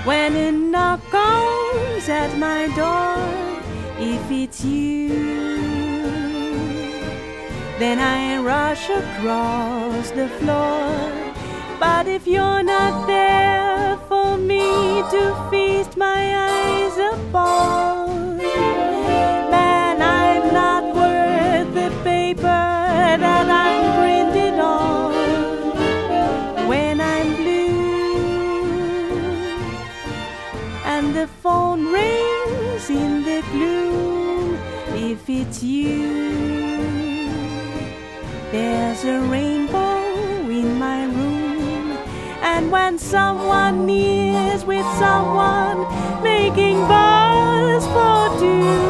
When a knock comes at my door, if it's you, then I rush across the floor. But if you're not there for me to feast my eyes upon, then I'm not worth the paper that I'm printed on. When I'm blue and the phone rings in the gloom, if it's you, there's a rainbow in my room. And when someone nears with someone making buzz for two,